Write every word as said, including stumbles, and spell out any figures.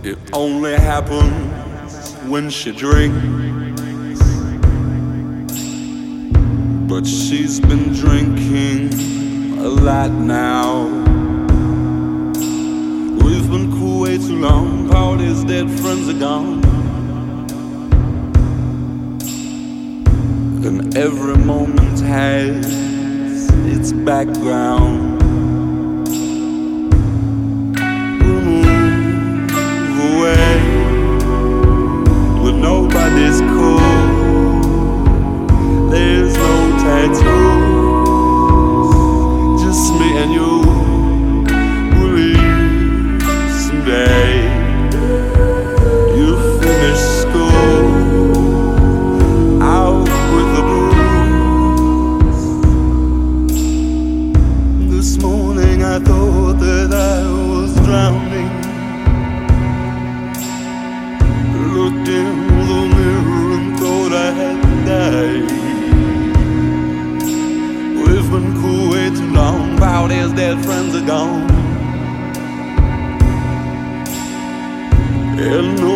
It only happens when she drinks, but she's been drinking a lot now. We've been cool way too long, all his dead friends are gone, and every moment has its background. Nobody's cool. There's no tattoos, just me and you. We'll leave someday. You finish school out with the blues. This morning I thought that I was drowning. Looked in the mirror and thought I had died. We've been cool way too long, about his dead friends are gone, and no